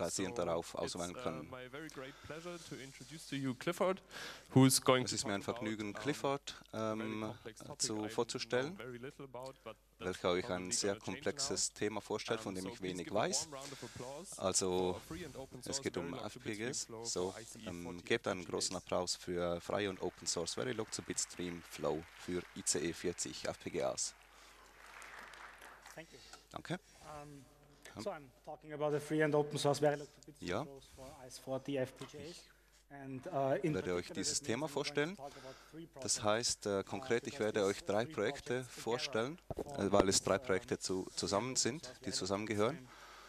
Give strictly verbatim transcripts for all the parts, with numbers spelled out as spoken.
basierend darauf auswählen können. Es ist mir ein Vergnügen, Clifford ähm, zu, vorzustellen, welcher euch ein sehr komplexes Thema vorstellt, von dem ich wenig weiß. Also es geht um F P G As. So, ähm, gebt einen großen Applaus für freie und Open Source Verilog zu Bitstream Flow für I C E vierzig F P G As. Danke. Um, so I'm talking about the free and open source Verilog to Bitstream Ja. flows for I S forty F P G As. Ich werde euch dieses Thema vorstellen. Das heißt, äh, konkret, ich werde euch drei Projekte vorstellen, äh, weil es drei Projekte zu, zusammen sind, die zusammengehören.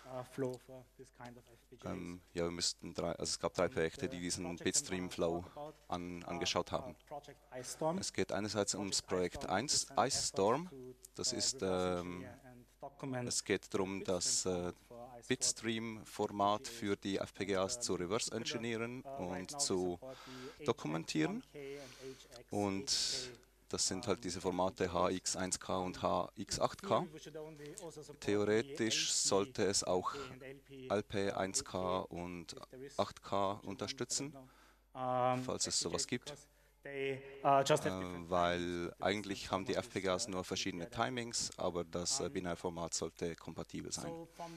Ähm, ja, wir müssten drei, also es gab drei Projekte, die diesen Bitstream Flow an, angeschaut haben. Es geht einerseits ums Projekt Ice Storm. Das ist, ähm, es geht darum, das äh, Bitstream-Format für die F P G As zu reverse engineeren und zu dokumentieren. Und das sind halt diese Formate H X eins K und H X acht K. Theoretisch sollte es auch L P eins K und acht K unterstützen, falls es sowas gibt. Äh, weil eigentlich haben die F P G As nur verschiedene Timings, aber das äh, Binärformat sollte kompatibel sein.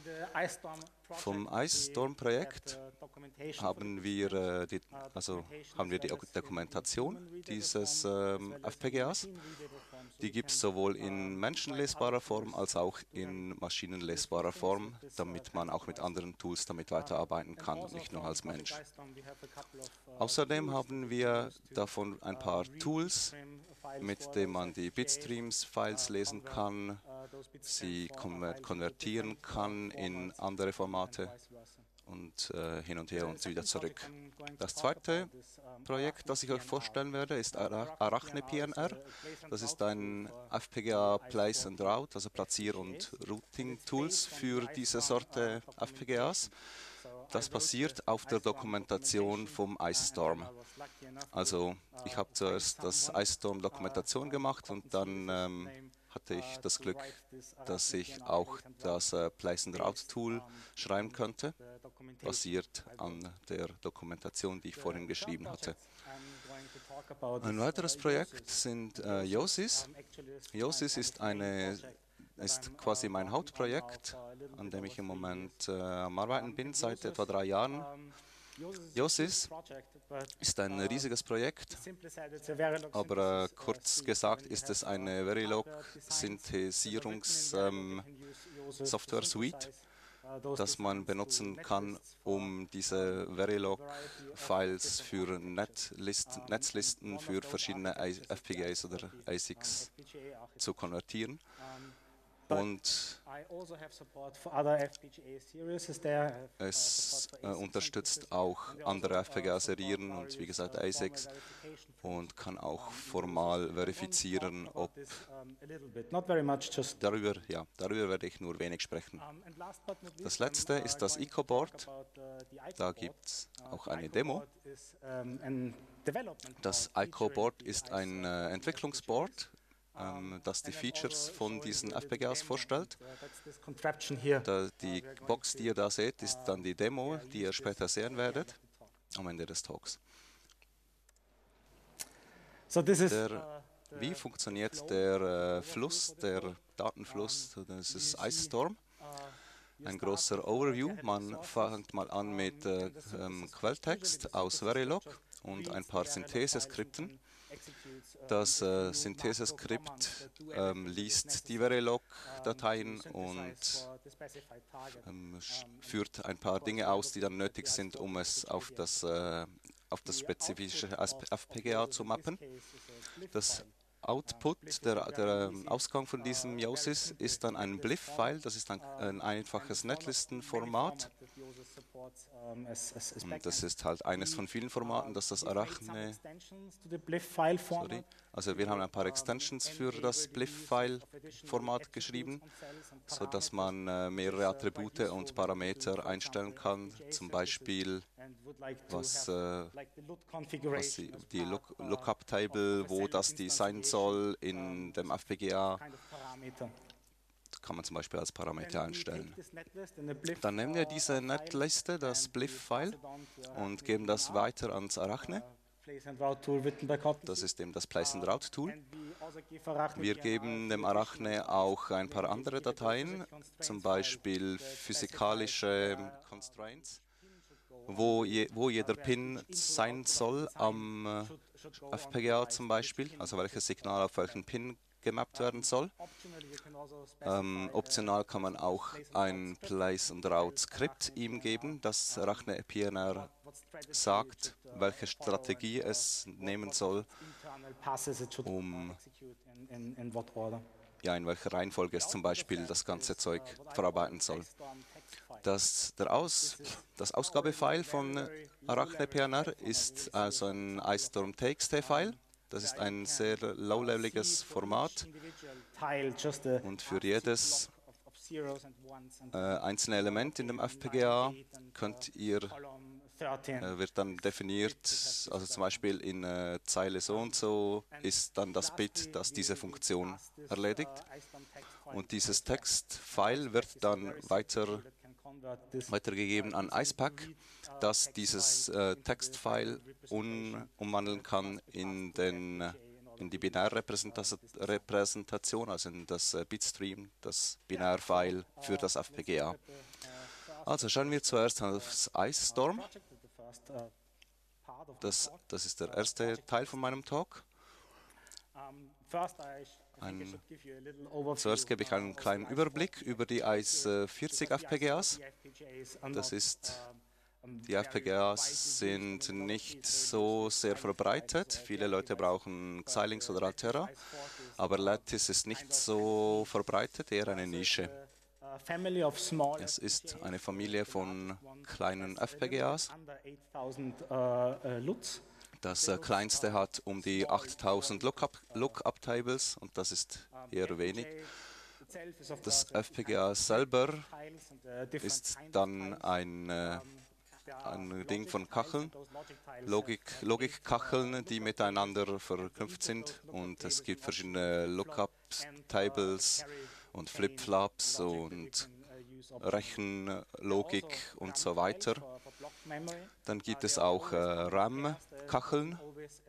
Vom Ice Storm Projekt haben wir, äh, die, also haben wir die Dokumentation dieses ähm, F P G As. Die gibt es sowohl in menschenlesbarer Form als auch in maschinenlesbarer Form, damit man auch mit anderen Tools damit weiterarbeiten kann, nicht nur als Mensch. Außerdem haben wir davon ein paar Tools, mit denen man die Bitstreams-Files lesen kann, sie konvertieren kann in andere Formate und äh, hin und her und wieder zurück. Das zweite Projekt, das ich euch vorstellen werde, ist Arachne P N R. Das ist ein F P G A Place and Route, also Platzier- und Routing-Tools für diese Sorte F P G As. Das basiert auf der Dokumentation vom Ice Storm. Also ich habe zuerst das Ice Storm Dokumentation gemacht und dann ähm, hatte ich das Glück, dass ich auch das äh, Place and Route Tool schreiben könnte, basiert an der Dokumentation, die ich vorhin geschrieben hatte. Ein weiteres Projekt sind äh, Yosis. Yosis ist eine ist quasi mein Hauptprojekt, an dem ich im Moment äh, am Arbeiten bin, seit etwa drei Jahren. Yosis ist ein riesiges Projekt, aber äh, kurz gesagt ist es eine Verilog-Synthesierungs-Software-Suite, das man benutzen kann, um diese Verilog-Files für Netlisten, Netzlisten für verschiedene F P G As oder A S I Cs zu konvertieren. Und es äh, unterstützt auch andere F P G A-Serien und wie gesagt A S I Cs und kann auch formal verifizieren, ob darüber, ja, darüber werde ich nur wenig sprechen. Das letzte ist das ICO-Board. Da gibt es auch eine Demo. Das ICO-Board ist ein äh, Entwicklungsboard, das die Features von diesen F P G As vorstellt. Da die Box, die ihr da seht, ist dann die Demo, die ihr später sehen werdet, am Ende des Talks. Der, wie funktioniert der äh, Fluss, der Datenfluss? Das ist Ice Storm. Ein großer Overview. Man fängt mal an mit äh, ähm, Quelltext aus Verilog und ein paar Syntheseskripten. Das äh, Syntheseskript ähm, liest die Verilog-Dateien und ähm, führt ein paar Dinge aus, die dann nötig sind, um es auf das, äh, auf das spezifische F P G A zu mappen. Das Output, der, der Ausgang von diesem Yosis ist dann ein B L I F-File, das ist ein, ein einfaches Netlistenformat. Und das ist halt eines von vielen Formaten, das das Arachne. Sorry. Also wir haben ein paar Extensions für das B L I F-File-Format geschrieben, sodass man äh, mehrere Attribute und Parameter einstellen kann, zum Beispiel was, äh, was die, die Look, Lookup-Table, wo das die sein soll in dem F P G A. kann man zum Beispiel als Parameter einstellen. Dann nehmen wir diese Netliste, das B L I F-File, und geben das weiter ans Arachne. Das ist eben das Place and Route Tool. Wir geben dem Arachne auch ein paar andere Dateien, zum Beispiel physikalische Constraints, wo, je, wo jeder Pin sein soll am F P G A zum Beispiel, also welches Signal auf welchen Pin gemappt werden soll. Ähm, optional kann man auch ein Place and Route Skript ihm geben, das Arachne P N R sagt, welche Strategie es nehmen soll, um ja, in welcher Reihenfolge es zum Beispiel das ganze Zeug verarbeiten soll. Das, der Aus, das Ausgabefile von Arachne P N R ist also ein iStorm.txt-File. Das ist ein sehr low-leveliges Format und für jedes äh, einzelne Element in dem F P G A könnt ihr, äh, wird dann definiert, also zum Beispiel in äh, Zeile so und so ist dann das Bit, das diese Funktion erledigt. Und dieses Textfile wird dann weiter, weitergegeben an IcePack, das dieses äh, Textfile un umwandeln kann in, den, in die Binärrepräsentation, also in das äh, Bitstream, das Binärfile für das F P G A. Also schauen wir zuerst aufs iStorm. Das, das ist der erste Teil von meinem Talk. Ein, zuerst gebe ich einen kleinen Überblick über die I C vierzig F P G As. Das ist, die F P G As sind nicht so sehr verbreitet. Viele Leute brauchen Xilinx oder Altera, aber Lattice ist nicht so verbreitet, eher eine Nische. Es ist eine Familie von kleinen F P G As. Das äh, kleinste hat um die achttausend Lookup-Tables und das ist eher wenig. Das F P G A selber ist dann ein, äh, ein Ding von Kacheln, Logik, Logikkacheln, die miteinander verknüpft sind, und es gibt verschiedene Lookup-Tables und Flip-Flops und Rechenlogik und so weiter. Dann gibt es auch äh, RAM-Kacheln,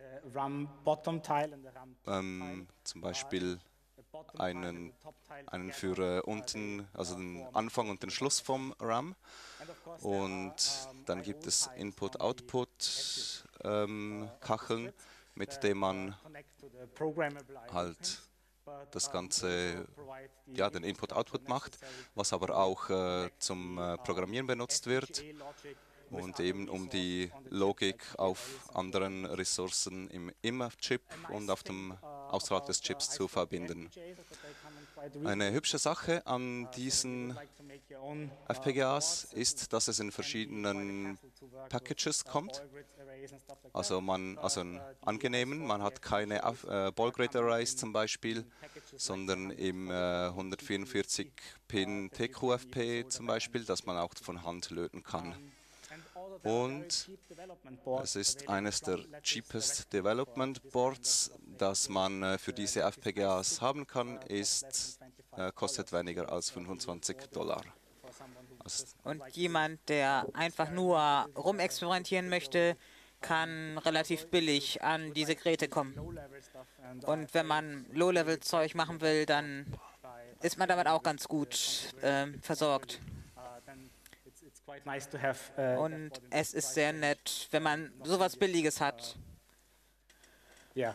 ähm, zum Beispiel einen, einen für äh, unten, also den Anfang und den Schluss vom RAM. Und dann gibt es Input-Output-Kacheln, ähm, mit denen man halt das Ganze, ja, den Input-Output macht, was aber auch äh, zum äh, Programmieren benutzt wird und eben um die Logik auf anderen Ressourcen im, im Chip und auf dem außerhalb des Chips zu verbinden. Eine hübsche Sache an diesen F P G As ist, dass es in verschiedenen Packages kommt. Also man, also einen angenehmen, man hat keine äh, Ball-Grid Arrays zum Beispiel, sondern im äh, hundertvierundvierzig Pin T Q F P zum Beispiel, das man auch von Hand löten kann. Und es ist eines der cheapest Development Boards, das man äh, für diese F P G As haben kann, ist, äh, kostet weniger als fünfundzwanzig Dollar. Also und jemand, der einfach nur rumexperimentieren möchte, kann relativ billig an diese Geräte kommen. Und wenn man Low-Level-Zeug machen will, dann ist man damit auch ganz gut äh, versorgt. Und es ist sehr nett, wenn man sowas Billiges hat. Ja.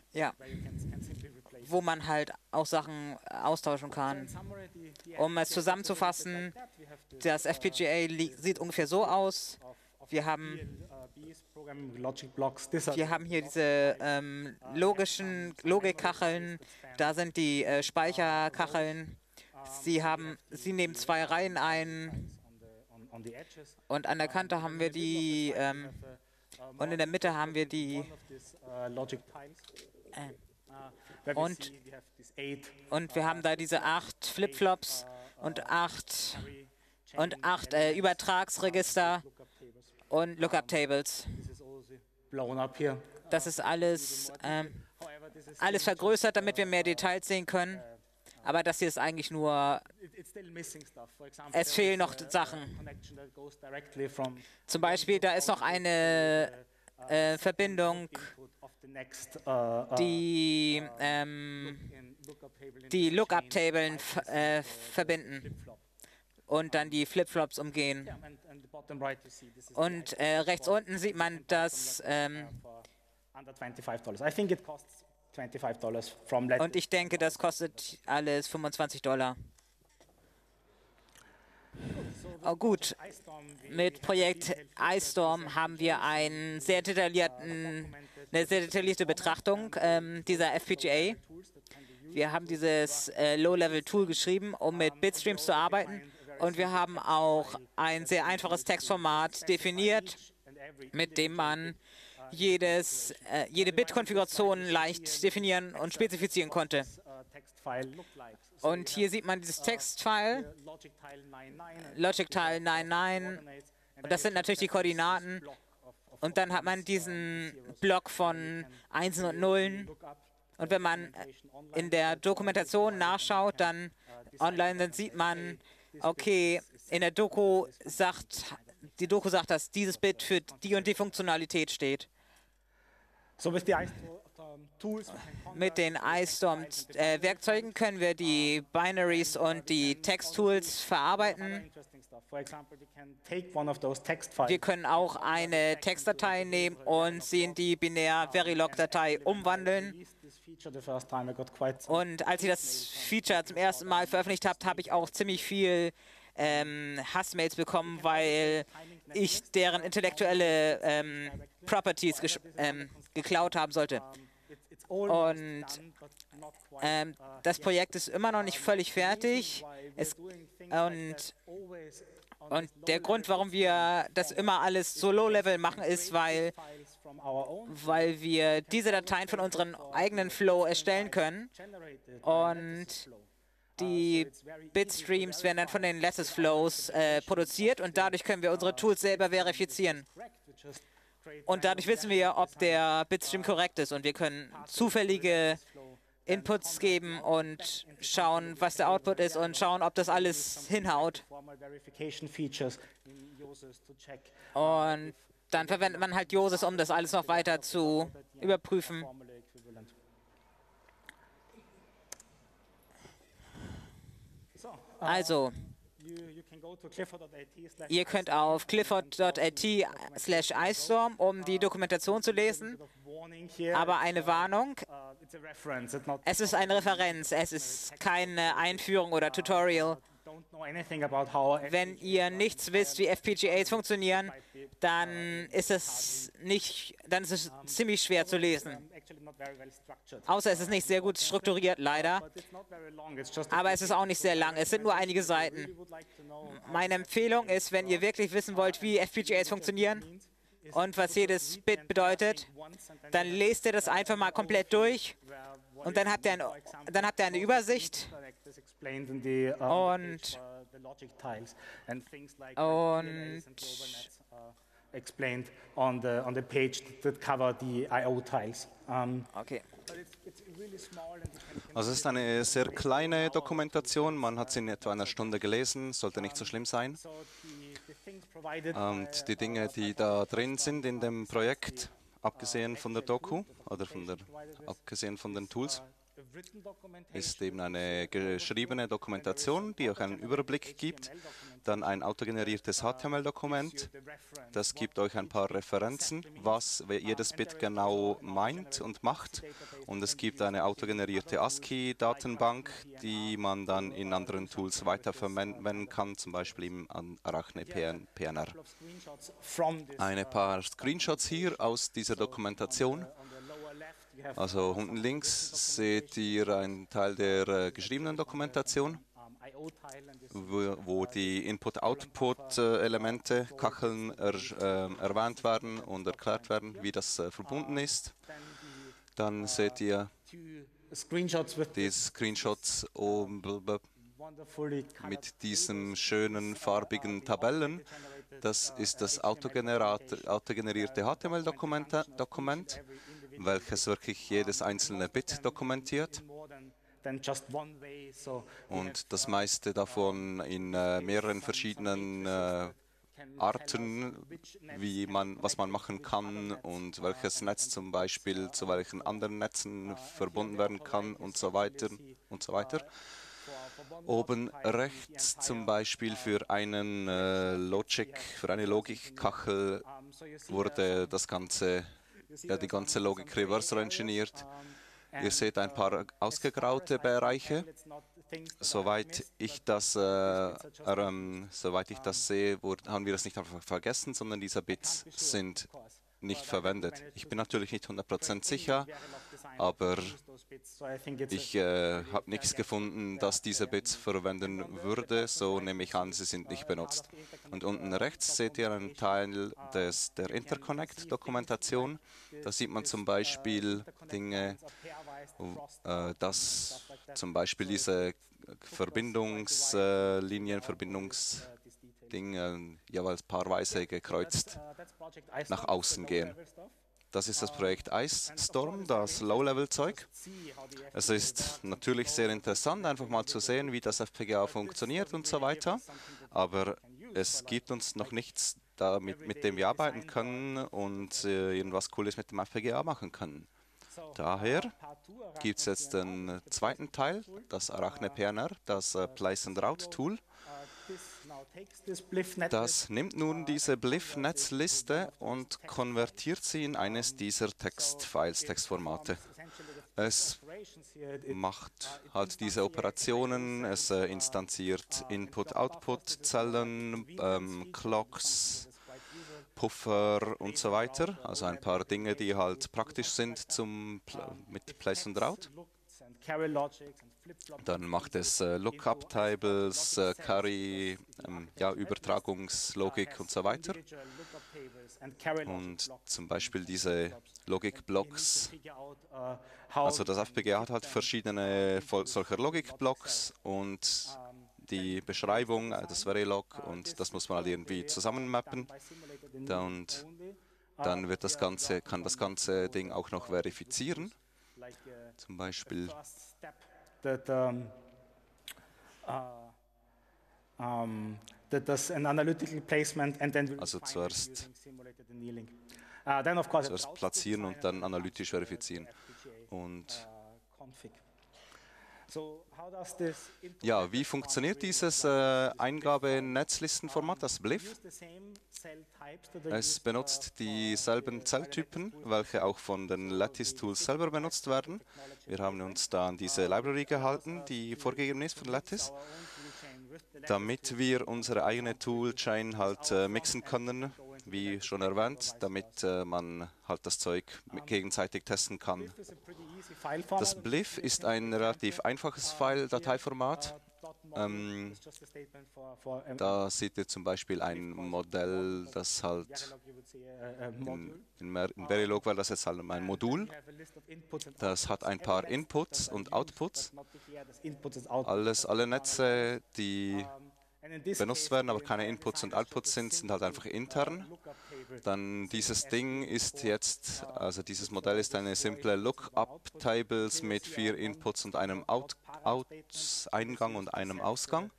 Wo man halt auch Sachen austauschen kann. Um es zusammenzufassen, das F P G A sieht ungefähr so aus. Wir haben, wir haben hier diese ähm, logischen Logikkacheln, da sind die äh, Speicherkacheln. Sie, haben, sie nehmen zwei Reihen ein. Und an der Kante haben wir die, ähm, und in der Mitte haben wir die, äh, und, und wir haben da diese acht Flip-Flops und acht, und acht äh, Übertragsregister und Lookup-Tables. Das ist alles, ähm, alles vergrößert, damit wir mehr Details sehen können. Aber das hier ist eigentlich nur, es fehlen noch Sachen. Zum Beispiel, da ist noch eine äh, Verbindung, die ähm, die Lookup-Tabellen äh, verbinden und dann die Flip-Flops umgehen. Und äh, rechts unten sieht man, dass ähm, und ich denke, das kostet alles fünfundzwanzig Dollar. Oh, gut, mit Projekt iStorm haben wir einen sehr detaillierten, eine sehr detaillierte Betrachtung ähm, dieser F P G A. Wir haben dieses äh, Low-Level-Tool geschrieben, um mit Bitstreams zu arbeiten. Und wir haben auch ein sehr einfaches Textformat definiert, mit dem man jedes, äh, jede Bit-Konfiguration leicht definieren und spezifizieren konnte. Und hier sieht man dieses Textfile, Logic-Tile neunundneunzig. Und das sind natürlich die Koordinaten. Und dann hat man diesen Block von Einsen und Nullen. Und wenn man in der Dokumentation nachschaut, dann online, dann sieht man, okay, in der Doku sagt, die Doku sagt, dass dieses Bit für die und die Funktionalität steht. Mit den iStorm-Werkzeugen können wir die Binaries und die Text-Tools verarbeiten. Wir können auch eine Textdatei nehmen und sie in die binär-Verilog-Datei umwandeln. Und als ich das Feature zum ersten Mal veröffentlicht habe, habe ich auch ziemlich viel ähm, Hassmails bekommen, weil ich deren intellektuelle ähm, Properties ähm, geklaut haben sollte. Und ähm, das Projekt ist immer noch nicht völlig fertig. Es, und, und der Grund, warum wir das immer alles so low-level machen, ist, weil, weil wir diese Dateien von unserem eigenen Flow erstellen können. Und die Bitstreams werden dann von den Lattice Flows äh, produziert und dadurch können wir unsere Tools selber verifizieren. Und dadurch wissen wir, ob der Bitstream korrekt ist und wir können zufällige Inputs geben und schauen, was der Output ist und schauen, ob das alles hinhaut. Und dann verwendet man halt Yosys, um das alles noch weiter zu überprüfen. Also, ihr könnt auf clifford punkt a t slash iStorm, um die Dokumentation zu lesen. Aber eine Warnung, es ist eine Referenz, es ist keine Einführung oder Tutorial. Wenn ihr nichts wisst, wie F P G As funktionieren, dann ist es nicht, dann ist es ziemlich schwer zu lesen. Außer es ist nicht sehr gut strukturiert, leider. Aber es ist auch nicht sehr lang. Es sind nur einige Seiten. Meine Empfehlung ist, wenn ihr wirklich wissen wollt, wie F P G As funktionieren und was jedes Bit bedeutet, dann lest ihr das einfach mal komplett durch und dann habt ihr, ein, dann habt ihr eine Übersicht. Und, und explained on the on the page that cover the I O tiles. Um, okay. Also es ist eine sehr kleine Dokumentation, man hat sie in etwa einer Stunde gelesen, sollte nicht so schlimm sein. Und die Dinge, die da drin sind in dem Projekt, abgesehen von der Doku oder von der, abgesehen von den Tools, ist eben eine geschriebene Dokumentation, die auch einen Überblick gibt. Dann ein autogeneriertes H T M L-Dokument. Das gibt euch ein paar Referenzen, was jedes Bit genau meint und macht. Und es gibt eine autogenerierte ASCII-Datenbank, die man dann in anderen Tools weiterverwenden kann, zum Beispiel im Arachne P N R. Ein paar Screenshots hier aus dieser Dokumentation. Also unten links seht ihr einen Teil der äh, geschriebenen Dokumentation, wo, wo die Input-Output-Elemente, Kacheln er, äh, erwähnt werden und erklärt werden, wie das äh, verbunden ist. Dann seht ihr die Screenshots oben mit diesen schönen farbigen Tabellen. Das ist das autogenerierte H T M L-Dokument, welches wirklich jedes einzelne Bit dokumentiert. und das meiste davon in äh, mehreren verschiedenen äh, Arten, wie man, was man machen kann und welches Netz zum Beispiel zu welchen anderen Netzen verbunden werden kann und so weiter und so weiter. Oben rechts zum Beispiel für einen äh, Logic, für eine Logikkachel wurde das ganze, ja, die ganze Logik reverse engineert. Ihr seht ein paar ausgegraute Bereiche. Soweit ich das, äh, ähm, soweit ich das sehe, wurde, haben wir das nicht einfach vergessen, sondern diese Bits sind nicht verwendet. Ich bin natürlich nicht hundert Prozent sicher, aber ich äh, habe nichts gefunden, das diese Bits verwenden würde, so nehme ich an, sie sind nicht benutzt. Und unten rechts seht ihr einen Teil des, der Interconnect-Dokumentation. Da sieht man zum Beispiel Dinge, äh, dass zum Beispiel diese Verbindungslinien, Verbindungsdinge jeweils paarweise gekreuzt nach außen gehen. Das ist das Projekt Ice Storm, das Low-Level-Zeug. Es ist natürlich sehr interessant, einfach mal zu sehen, wie das F P G A funktioniert und so weiter. Aber es gibt uns noch nichts, damit, mit dem wir arbeiten können und äh, irgendwas Cooles mit dem F P G A machen können. Daher gibt es jetzt den zweiten Teil, das Arachne P N R, das äh, Place and Route Tool. Das nimmt nun diese B L I F-Netzliste und konvertiert sie in eines dieser Textfiles, Textformate. Es macht halt diese Operationen, es äh, instanziert Input-Output-Zellen, ähm, Clocks, Puffer und so weiter. Also ein paar Dinge, die halt praktisch sind zum, mit Place and Route. Dann macht es äh, Lookup-Tables, äh, Carry, ähm, ja, Übertragungslogik und so weiter. Und zum Beispiel diese Logik-Blocks, also das F P G A hat halt verschiedene solcher Logik-Blocks und die Beschreibung, das Verilog, und das muss man halt irgendwie zusammenmappen. Und dann wird das Ganze, kann das ganze Ding auch noch verifizieren. Zum Beispiel That, um, uh, um, that does an analytical placement and then also zuerst, uh, then of course zuerst platzieren und dann analytisch verifizieren. Und ja, wie funktioniert dieses äh, Eingabe-Netzlistenformat, das B L I F? Es benutzt dieselben Zelltypen, welche auch von den Lattice-Tools selber benutzt werden. Wir haben uns da an diese Library gehalten, die vorgegeben ist von Lattice, damit wir unsere eigene Toolchain halt äh, mixen können, wie schon erwähnt, damit äh, man halt das Zeug gegenseitig testen kann. Das B L I F ist ein relativ einfaches File-Dateiformat. Ähm, da seht ihr zum Beispiel ein Modell, das halt in, in, in Verilog war das jetzt halt ein Modul. Das hat ein paar Inputs und Outputs. Alles, alle Netze, die benutzt werden, aber keine Inputs und Outputs sind, sind halt einfach intern. Dann dieses Ding ist jetzt, also dieses Modell ist eine simple Lookup-Tables mit vier Inputs und einem Out, Out, Eingang und einem Ausgang.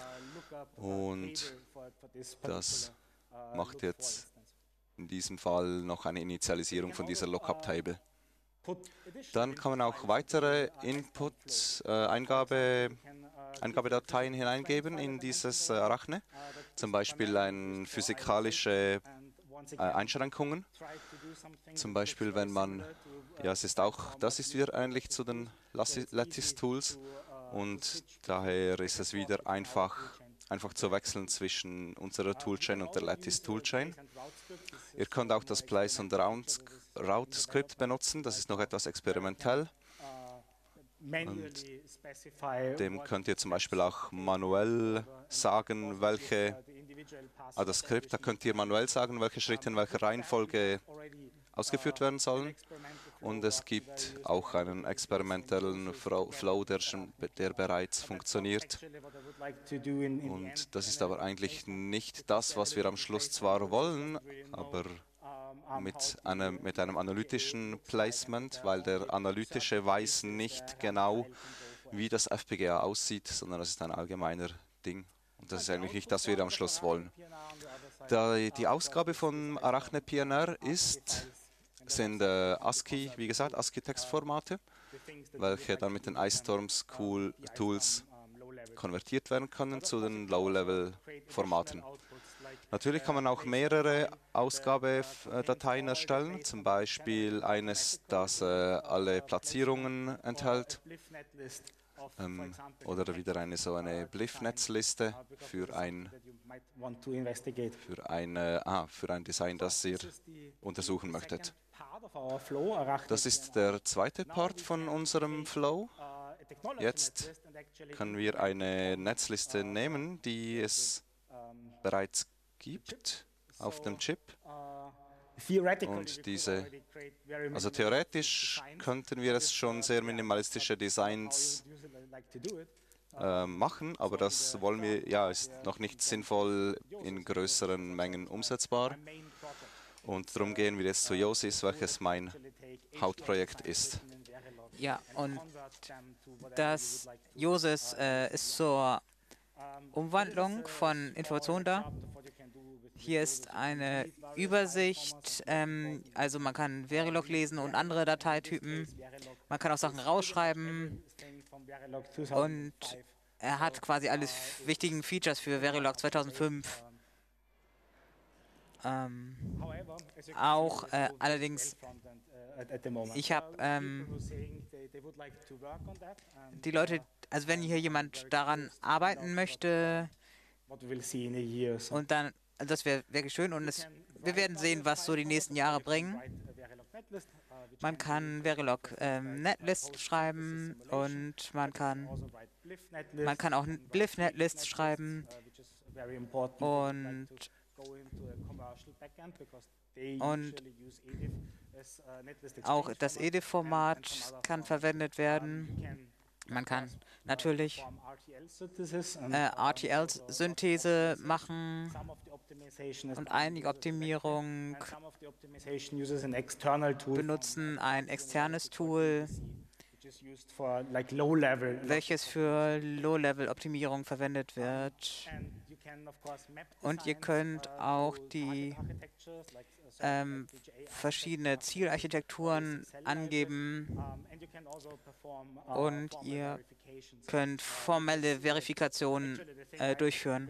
Und das macht jetzt in diesem Fall noch eine Initialisierung von dieser Lookup-Table. Dann kann man auch weitere Input-Eingabe Eingabedateien hineingeben in dieses äh, Arachne, zum Beispiel ein physikalische äh, Einschränkungen. Zum Beispiel, wenn man, ja, es ist auch, das ist wieder ähnlich zu den Lattice-Tools und daher ist es wieder einfach, einfach zu wechseln zwischen unserer Toolchain und der Lattice-Toolchain. Ihr könnt auch das Place and Route-Skript benutzen, das ist noch etwas experimentell. Und dem könnt ihr zum Beispiel auch manuell sagen, welche, also das Skript, da könnt ihr manuell sagen, welche Schritte in welcher Reihenfolge ausgeführt werden sollen. Und es gibt auch einen experimentellen Flow, der, schon, der bereits funktioniert. Und das ist aber eigentlich nicht das, was wir am Schluss zwar wollen, aber mit einem, mit einem analytischen Placement, weil der analytische weiß nicht genau, wie das F P G A aussieht, sondern das ist ein allgemeiner Ding. Und das ist eigentlich nicht, das wir am Schluss wollen. Da die Ausgabe von Arachne P N R ist, sind äh, ASCII, wie gesagt, ASCII-Textformate, welche dann mit den iStorms-Tools konvertiert werden können zu den Low-Level-Formaten. Natürlich kann man auch mehrere Ausgabedateien erstellen, zum Beispiel eines, das äh, alle Platzierungen enthält, ähm, oder wieder eine so eine B L I F-Netzliste für ein, für, eine, ah, für ein Design, das ihr untersuchen möchtet. Das ist der zweite Part von unserem Flow. Jetzt können wir eine Netzliste nehmen, die es bereits gibt auf dem Chip. Und diese, also theoretisch könnten wir es schon sehr minimalistische Designs äh, machen, aber das wollen wir, ja, ist noch nicht sinnvoll in größeren Mengen umsetzbar. Und darum gehen wir jetzt zu Yosys, welches mein Hauptprojekt ist. Ja, und das Yosys äh, ist zur Umwandlung von Informationen da. Hier ist eine Übersicht, ähm, also man kann Verilog lesen und andere Dateitypen. Man kann auch Sachen rausschreiben und er hat quasi alle wichtigen Features für Verilog zweitausendfünf. Ähm, auch äh, allerdings, ich habe ähm, die Leute, also wenn hier jemand daran arbeiten möchte und dann, das wäre wirklich schön und es, wir werden sehen, was so die nächsten Jahre bringen. Man kann Verilog ähm, Netlist schreiben und man kann, man kann auch B L I F-Netlist schreiben und Und auch das E D I F-Format kann verwendet werden. Man kann natürlich äh, R T L-Synthese machen und einige Optimierung benutzen ein externes Tool, welches für Low-Level-Optimierung verwendet wird. Und ihr könnt auch die ähm, verschiedene Zielarchitekturen angeben und ihr könnt formelle Verifikationen äh, durchführen.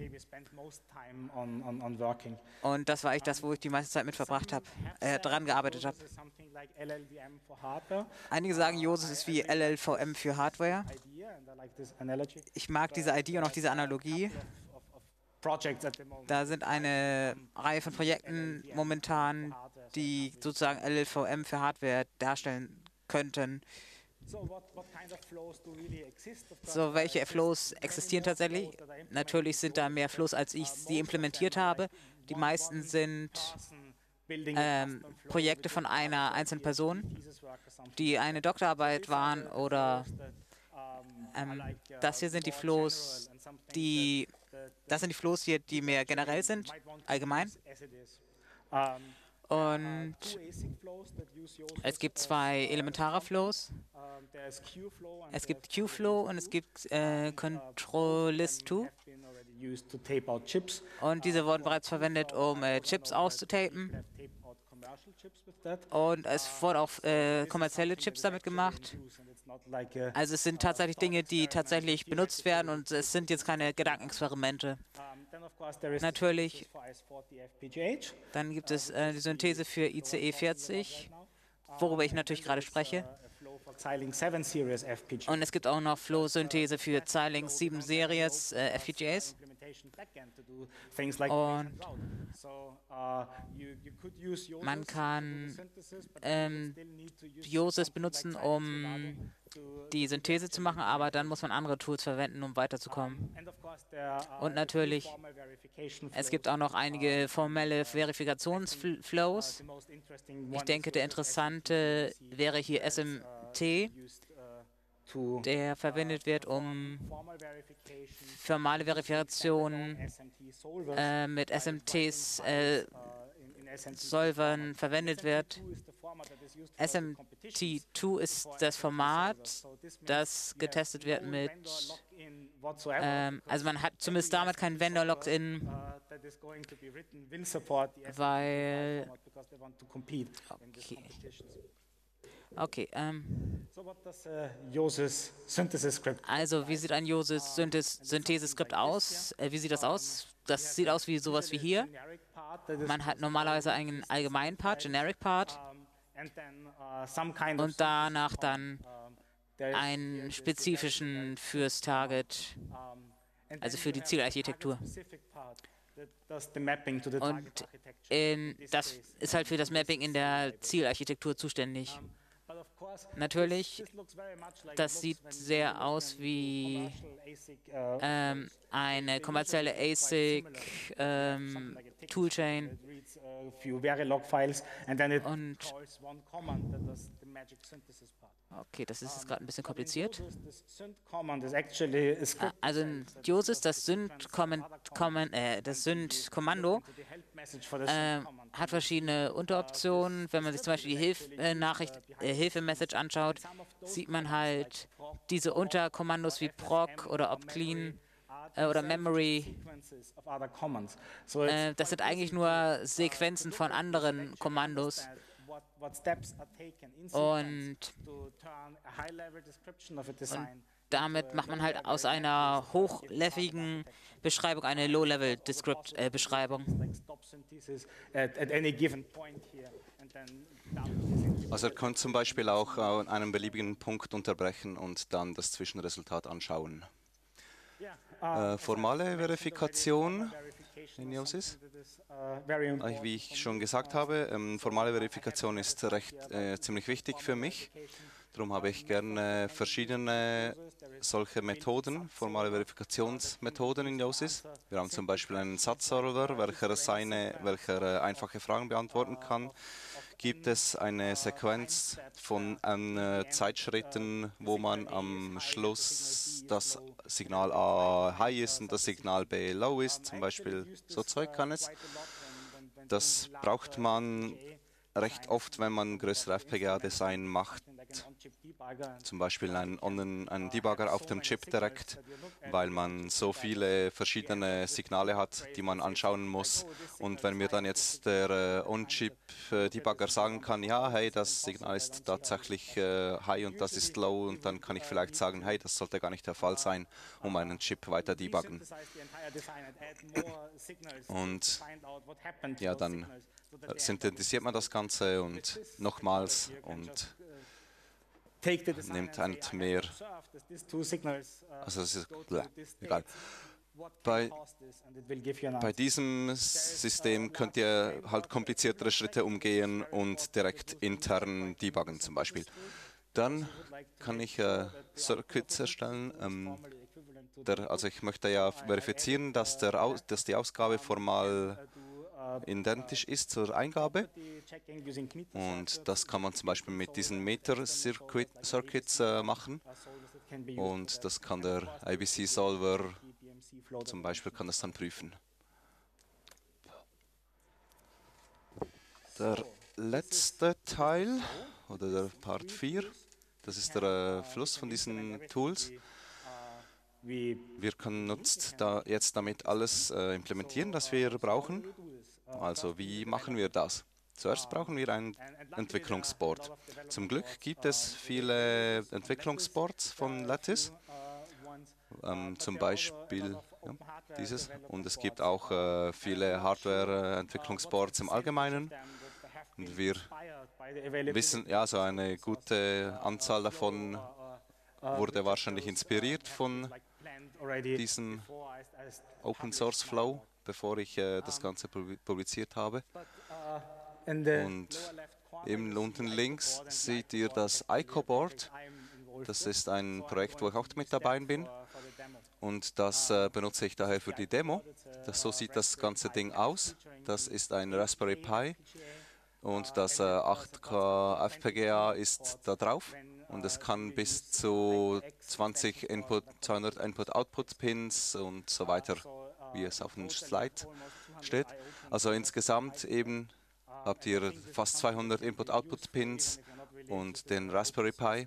Und das war eigentlich das, wo ich die meiste Zeit mit verbracht habe, äh, dran gearbeitet habe. Einige sagen, Yosys ist wie L L V M für Hardware. Ich mag diese Idee und auch diese Analogie. Da sind eine Reihe von Projekten momentan, die sozusagen L L V M für Hardware darstellen könnten. So, welche Flows existieren tatsächlich? Natürlich sind da mehr Flows, als ich sie implementiert habe. Die meisten sind ähm, Projekte von einer einzelnen Person, die eine Doktorarbeit waren oder ähm, das hier sind die Flows, die Das sind die Flows hier, die mehr generell sind, allgemein. Und es gibt zwei elementare Flows. Es gibt Q-Flow und es gibt äh, Control-List zwei. Und diese wurden bereits verwendet, um äh, Chips auszutapen. Und es wurden auch äh, kommerzielle Chips damit gemacht. Also es sind tatsächlich Dinge, die tatsächlich benutzt werden und es sind jetzt keine Gedankenexperimente. Natürlich, dann gibt es äh, die Synthese für I C E vierzig, worüber ich natürlich gerade spreche. Und es gibt auch noch Flow-Synthese für Xilinx sieben Series äh, F P G As. Und man kann ähm, Yosys benutzen, um die Synthese zu machen, aber dann muss man andere Tools verwenden, um weiterzukommen. Und natürlich, es gibt auch noch einige formelle Verifikationsflows. Ich denke, der interessante wäre hier S M T, der verwendet wird, um formale Verifikationen äh, mit S M Ts äh, Solvern verwendet wird. S M T zwei ist das Format, das getestet wird mit, ähm, also man hat zumindest damit kein Vendor-Login, weil, okay, okay, ähm, also wie sieht ein Yosis-Synthese-Skript aus? Äh, wie sieht das aus? Das sieht aus wie sowas wie hier. Man hat normalerweise einen allgemeinen Part, Generic Part, und danach dann einen spezifischen fürs Target, also für die Zielarchitektur. Und in, das ist halt für das Mapping in der Zielarchitektur zuständig. Natürlich, das sieht sehr aus wie ähm, eine kommerzielle A S I C ähm, Toolchain. Und okay, das ist jetzt gerade ein bisschen kompliziert. Also in Yosis, das Synth-Kommando, äh, das Synth-Kommando äh, hat verschiedene Unteroptionen. Wenn man sich zum Beispiel die Hilf äh, Nachricht, äh, Hilfe-Message anschaut, sieht man halt diese Unterkommandos wie proc oder opclean äh, oder memory. Äh, das sind eigentlich nur Sequenzen von anderen Kommandos. Und, und damit macht man halt aus einer hochleveligen Beschreibung eine Low-Level-Beschreibung. Also er kann zum Beispiel auch an einem beliebigen Punkt unterbrechen und dann das Zwischenresultat anschauen. Äh, formale Verifikation in Yosis. Wie ich schon gesagt habe, ähm, formale Verifikation ist recht äh, ziemlich wichtig für mich. Darum habe ich gerne verschiedene solche Methoden, formale Verifikationsmethoden in Yosis. Wir haben zum Beispiel einen Satzsolver, welcher, seine, welcher äh, einfache Fragen beantworten kann. Gibt es eine Sequenz von äh, Zeitschritten, wo man am Schluss das Signal A high ist und das Signal B low ist, zum Beispiel so Zeug kann es. Das braucht man recht oft, wenn man größere F P G A-Design macht, zum Beispiel einen, einen Debugger auf dem Chip direkt, weil man so viele verschiedene Signale hat, die man anschauen muss. Und wenn mir dann jetzt der äh, On-Chip-Debugger sagen kann, ja, hey, das Signal ist tatsächlich äh, high und das ist low, und dann kann ich vielleicht sagen, hey, das sollte gar nicht der Fall sein, um einen Chip weiter debuggen. Und ja, dann synthetisiert man das Ganze und nochmals und nimmt halt mehr. Also es ist egal. Bei, bei diesem System könnt ihr halt kompliziertere Schritte umgehen und direkt intern debuggen zum Beispiel. Dann kann ich äh, Circuits erstellen. Ähm, der, also ich möchte ja verifizieren, dass, der, dass die Ausgabe formal identisch ist zur Eingabe, und das kann man zum Beispiel mit diesen Meter-Circuits äh, machen, und das kann der I B C-Solver zum Beispiel kann das dann prüfen. Der letzte Teil, oder der Part vier, das ist der äh, Fluss von diesen Tools. Wir können nutzt da jetzt damit alles äh, implementieren, das wir brauchen. Also wie machen wir das? Zuerst brauchen wir ein Entwicklungsboard. Zum Glück gibt es viele Entwicklungsboards von Lattice, ähm, zum Beispiel ja, dieses. Und es gibt auch äh, viele Hardware-Entwicklungsboards im Allgemeinen. Und wir wissen, ja, so eine gute Anzahl davon wurde wahrscheinlich inspiriert von diesem Open Source Flow, bevor ich äh, das Ganze publiziert habe. Und eben unten links seht ihr das I C O-Board. Das ist ein Projekt, wo ich auch mit dabei bin. Und das äh, benutze ich daher für die Demo. Das, so sieht das ganze Ding aus. Das ist ein Raspberry Pi. Und das äh, acht K F P G A ist da drauf. Und es kann bis zu zwanzig Input, zweihundert Input-Output-Pins und so weiter, wie es auf dem Slide steht. Also insgesamt eben habt ihr fast zweihundert Input-Output-Pins und den Raspberry Pi.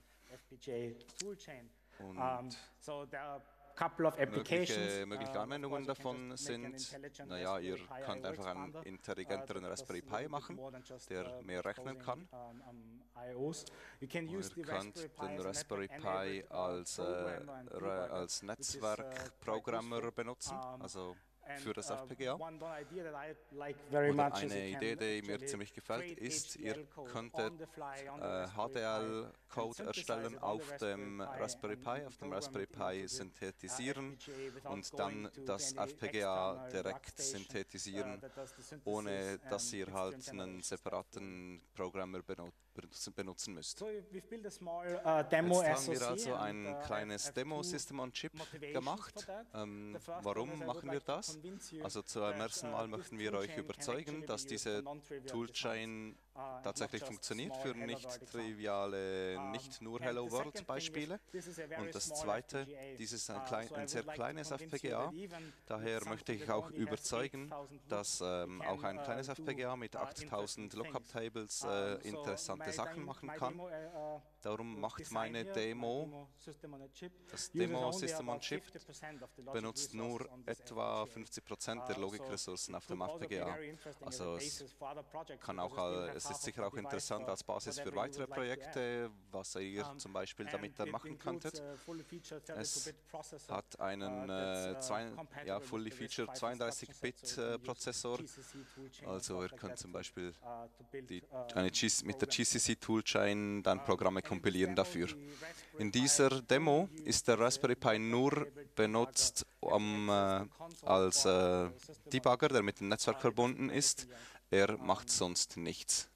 Und mögliche, mögliche Anwendungen davon sind, naja, ihr könnt einfach einen intelligenteren Raspberry Pi machen, der mehr rechnen kann. Ihr könnt den Raspberry Pi als, äh, als Netzwerkprogrammer benutzen, also für das F P G A. Oder eine Idee, die mir ziemlich gefällt, ist, ihr könntet äh, H D L-Code erstellen auf dem Raspberry Pi, auf dem Raspberry Pi synthetisieren und dann das F P G A direkt synthetisieren, ohne dass ihr halt einen separaten Programmer benutzt. benutzen müsst. Jetzt haben wir also ein kleines Demo-System on Chip gemacht. Ähm, warum machen wir das? Also zum ersten Mal möchten wir euch überzeugen, dass diese Toolchain tatsächlich funktioniert für nicht triviale, nicht nur Hello World Beispiele. Und das zweite, dieses ist ein, klein, ein sehr kleines F P G A. Daher möchte ich auch überzeugen, dass ähm, auch ein kleines F P G A mit achttausend Lookup-Tables äh, interessante Sachen machen kann. Darum macht meine Demo, das Demo-System on Chip, benutzt nur etwa fünfzig Prozent der Logikressourcen auf dem F P G A. Also es, kann auch, es ist sicher auch interessant als Basis für weitere Projekte, was ihr zum Beispiel damit dann machen könntet. Es hat einen äh, zwei, ja, fully featured zweiunddreißig Bit äh, Prozessor. Also ihr könnt zum Beispiel die, eine G C, mit der G C C Toolchain dann Programme kompilieren dafür. In dieser Demo ist der Raspberry Pi nur benutzt um, äh, als äh, Debugger, der mit dem Netzwerk verbunden ist. Er macht sonst nichts.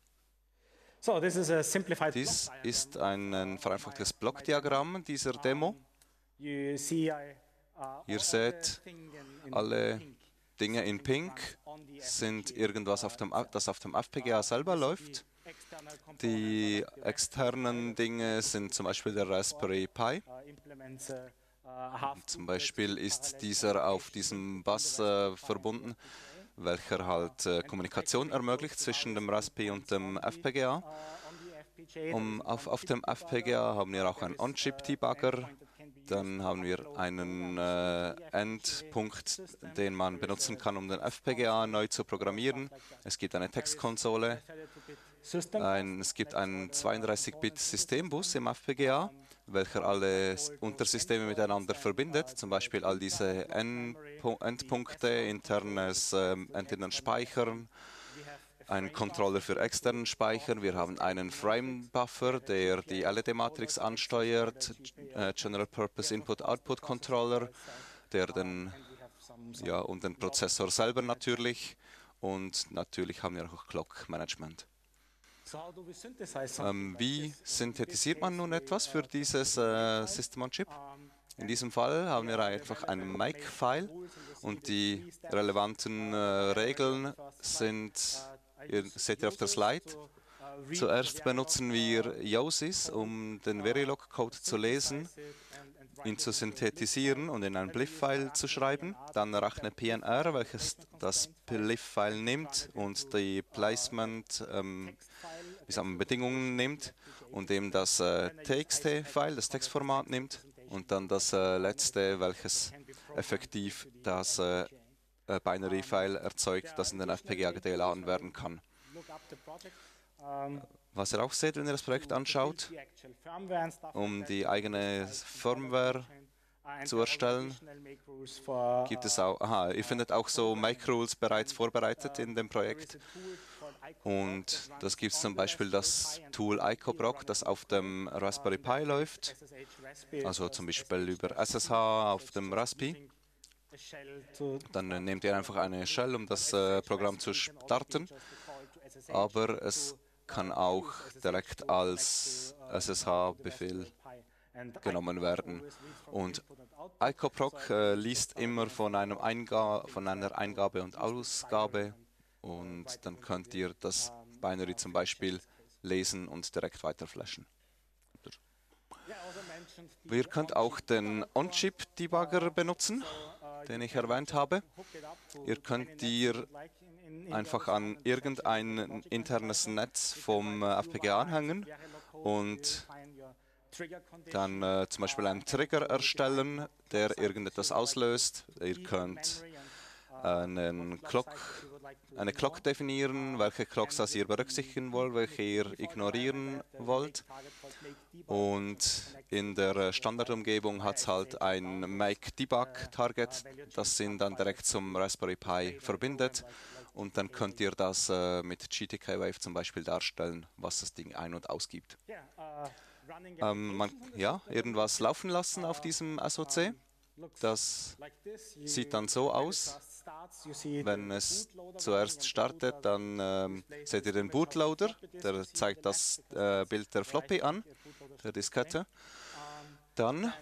Dies ist ein, ein vereinfachtes Blockdiagramm dieser Demo. Ihr seht, alle Dinge in Pink sind irgendwas, auf dem, das auf dem F P G A selber läuft. Die externen Dinge sind zum Beispiel der Raspberry Pi. Zum Beispiel ist dieser auf diesem Bus äh, verbunden, welcher halt äh, Kommunikation ermöglicht zwischen dem Raspberry und dem F P G A. Um, auf, auf dem F P G A haben wir auch einen On-Chip-Debugger. Dann haben wir einen äh, Endpunkt, den man benutzen kann, um den F P G A neu zu programmieren. Es gibt eine Textkonsole. Ein, es gibt einen zweiunddreißig Bit Systembus im F P G A, welcher alle Untersysteme miteinander verbindet, zum Beispiel all diese Endpunkte, internes, äh, internen Speichern, ein Controller für externen Speicher. Wir haben einen Frame-Buffer, der die L E D-Matrix ansteuert, äh, General Purpose Input-Output Controller, der den, ja, und den Prozessor selber natürlich. Und natürlich haben wir auch Clock Management. Ähm, wie synthetisiert man nun etwas für dieses äh, System on Chip? In diesem Fall haben wir einfach ein Make-File und die relevanten äh, Regeln sind, ihr seht ihr auf der Slide. Zuerst benutzen wir Yosys, um den Verilog-Code zu lesen, ihn zu synthetisieren und in ein B L I F-File zu schreiben. Dann Arachne P N R, welches das B L I F-File nimmt und die Placement ähm, wie sagen, Bedingungen nimmt und eben das äh, T X T-File, das Textformat nimmt und dann das äh, letzte, welches effektiv das äh, Binary-File erzeugt, das in den F P G A geladen werden kann. Was ihr auch seht, wenn ihr das Projekt anschaut, um die eigene Firmware zu erstellen, gibt es auch, aha, ihr findet auch so Make-Rules bereits vorbereitet in dem Projekt. Und das gibt es zum Beispiel das Tool iCoproc, das auf dem Raspberry Pi läuft, also zum Beispiel über S S H auf dem Raspi. Dann äh, nehmt ihr einfach eine Shell, um das äh, Programm zu starten, aber es kann auch direkt als S S H-Befehl genommen werden. Und iCoproc äh, liest immer von, einem Einga von einer Eingabe und Ausgabe und dann könnt ihr das Binary zum Beispiel lesen und direkt weiter flashen. Ihr könnt auch den On-Chip-Debugger benutzen, den ich erwähnt habe. Ihr könnt dir einfach an irgendein internes Netz vom äh, F P G A anhängen und dann äh, zum Beispiel einen Trigger erstellen, der irgendetwas auslöst. Ihr könnt einen Clock, eine Clock definieren, welche Clocks das ihr berücksichtigen wollt, welche ihr ignorieren wollt. Und in der Standardumgebung hat es halt ein Make-Debug-Target, das ihn dann direkt zum Raspberry Pi verbindet. Und dann könnt ihr das äh, mit G T K Wave zum Beispiel darstellen, was das Ding ein- und ausgibt. Ähm, man, ja, irgendwas laufen lassen auf diesem S O C. Das sieht dann so aus. Wenn es zuerst startet, dann ähm, seht ihr den Bootloader, der zeigt das äh, Bild der Floppy an, der Diskette. Dann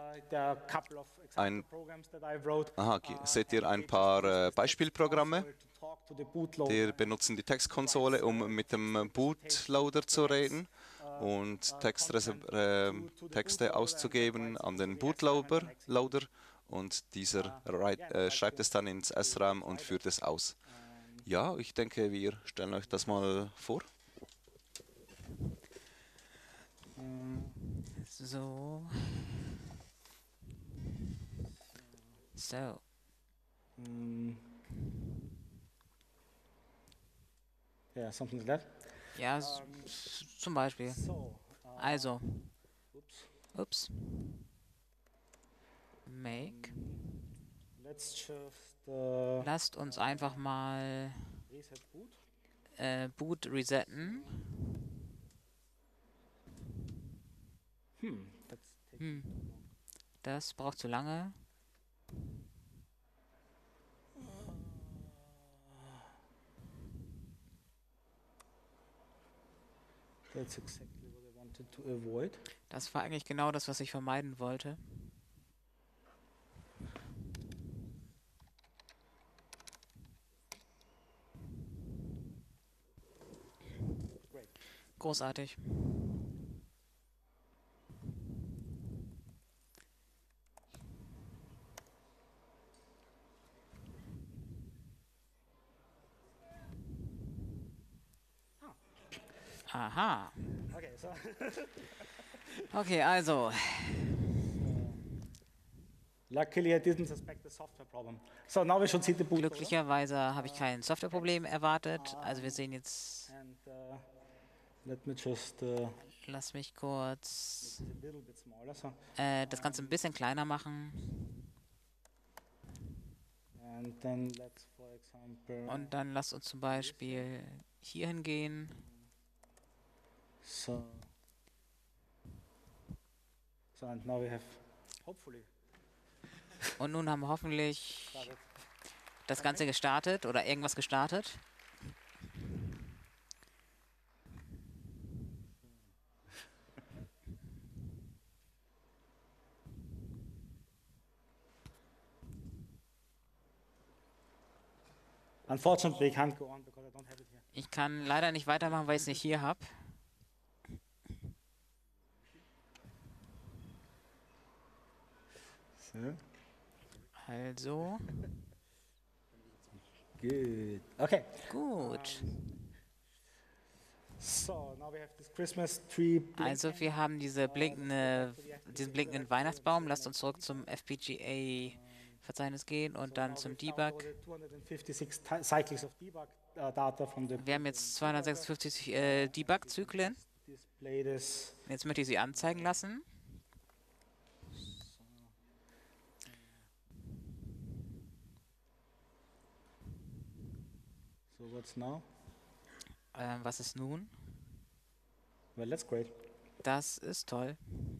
ein, aha, seht ihr ein paar äh, Beispielprogramme, die benutzen die Textkonsole, um mit dem Bootloader zu reden und Textre äh, Texte auszugeben an den Bootloader Loader, und dieser äh, schreibt es dann ins S RAM und führt es aus. Ja, ich denke, wir stellen euch das mal vor. So. So. Yeah, something like that. Ja, s- zum Beispiel. Also. Ups. Make. Let's just uh, Lasst uns einfach mal reset boot. äh, Boot resetten. Hmm, that's taking Hm. Das braucht zu lange. That's exactly what I wanted to avoid. Das war eigentlich genau das, was ich vermeiden wollte. Großartig. Aha. Okay, so Okay, also. luckily I didn't suspect the software problem. So now we should see the boot. Glücklicherweise habe ich kein Softwareproblem erwartet. Also wir sehen jetzt. And uh, let me just uh, Lass mich kurz a little bit smaller. So äh, das Ganze ein bisschen kleiner machen. and then let's for example. Und dann lasst uns zum Beispiel hier hingehen. So. So and now we have hopefully Und nun haben wir hoffentlich started. das Ganze gestartet oder irgendwas gestartet. Unfortunately, I can't go on because I don't have it here. Ich kann leider nicht weitermachen, weil ich es nicht hier habe. So. Also, Good. Okay. gut. So now we have this Christmas tree. Also wir haben diese blinkende, diesen blinkenden Weihnachtsbaum. Lasst uns zurück zum F P G A-Verzeichnis gehen und dann zum Debug. zweihundertfünfundsechzig ti- cycles of debug uh, data from the Wir haben jetzt zweihundertsechsundfünfzig äh, Debug-Zyklen. display this. Jetzt möchte ich sie anzeigen lassen. So what's now? Ähm, was ist nun? Well, that's great. Das ist toll.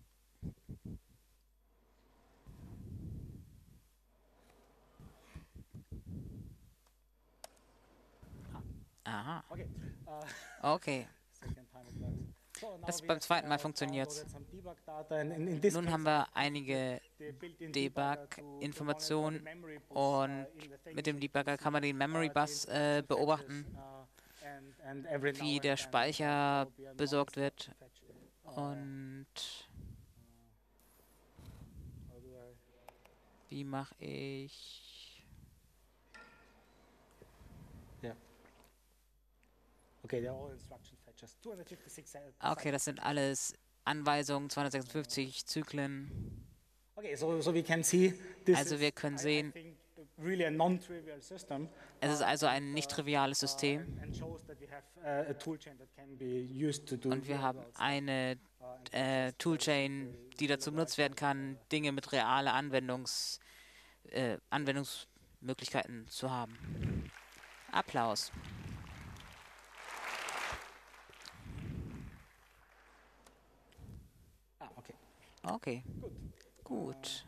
Aha. Okay. Uh, Okay. second time it works. So now Das we beim have, zweiten Mal uh, funktioniert's. downloaded some debug data and in, in this Nun case, haben wir einige the built-in debugger to- to Debug-Informationen monitor the memory bus, uh, und in the mit dem things Debugger kann man den Memory uh, Bus the äh, instruction beobachten, fetches, uh, and- and every now wie and der then, Speicher uh, there will be a besorgt non-stop wird. fetch. Und How do I- wie mache ich? Yeah. Okay, they're all instruction fetches. zweihundertfünfundsechzig. Okay, das sind alles Anweisungen, zweihundertsechsundfünfzig Zyklen. Okay, so, so we can see, this Also wir können is, sehen, I, I think, really a non-trivial system. es ist also ein nicht triviales System. Und wir haben eine äh, Toolchain, die dazu benutzt werden kann, Dinge mit realer Anwendungs, äh, Anwendungsmöglichkeiten zu haben. Applaus. Ah, okay. Okay, gut.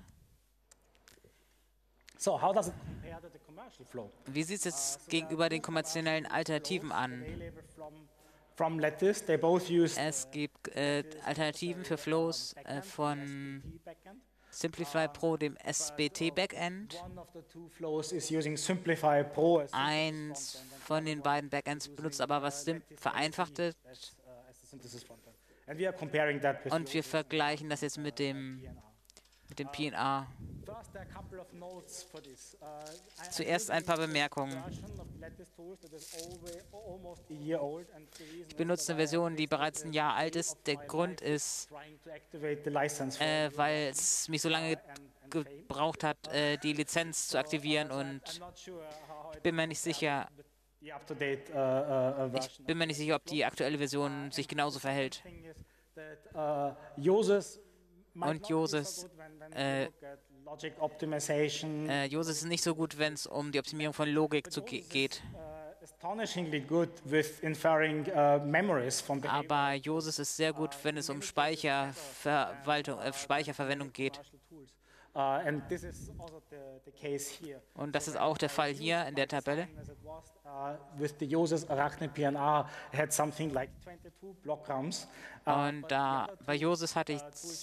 So, how does it compare to the commercial flow? Wie sieht es jetzt gegenüber den kommerziellen Alternativen an? From Lattice, they both use Es gibt äh, Alternativen für Flows äh, von Simplify Pro, dem S B T-Backend. one of the two flows is using Simplify Pro as Eins von den beiden Backends benutzt aber was sim- vereinfachtes. as, uh, as the synthesis frontend. And we are comparing that with Und wir vergleichen das jetzt mit dem, mit dem P N A. First, there are a couple of notes for this. Uh, I- Zuerst ein paar Bemerkungen. version of Lattice tools that is alwa- almost a year old, and the reason Ich benutze eine Version, die bereits ein Jahr alt ist. Der Grund ist, trying to activate the license for äh, weil es mich so lange gebraucht hat, äh, die Lizenz zu aktivieren, und I'm not sure how it bin mir nicht sicher, the up-to-date uh, uh, uh, ich version. bin mir nicht sicher, ob die aktuelle Version sich genauso verhält. Thing is that, uh, users might Und not be so Joses, good when- when äh, they look at logic optimization. Äh, Joses ist nicht so gut, wenn es um die Optimierung von Logik zu ge geht. Uh, astonishingly good with inferring uh, memories from behavior. Aber Joses ist sehr gut, wenn es um Speicherverwaltung, äh, Speicherverwendung geht. Tools. Uh, and this is also the, the case here. Und das ist auch der Fall hier in der Tabelle. As it was, uh, with the users Arachne P N R had something like twenty-two block rounds. Uh, Und da bei Joses hatte ich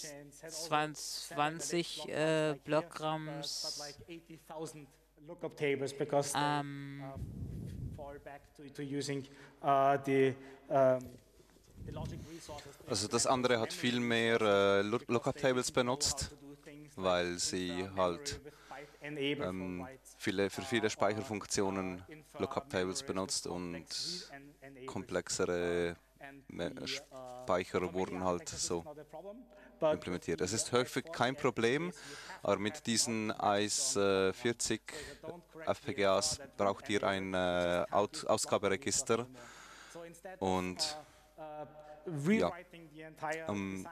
zwanzig äh, Blockrams. but like eighty thousand lookup tables because they Ähm, uh, fall back to, to using uh, the, um, the logic resources. Also das andere hat viel mehr äh, Look- Lookup-Tables benutzt, weil sie halt ähm, viele, für viele Speicherfunktionen Lookup-Tables benutzt und komplexere Me- Speicher wurden halt so implementiert. Es ist häufig kein Problem, aber mit diesen I S äh, vierzig F P G As braucht ihr ein äh, Out Ausgaberegister und ja. Um,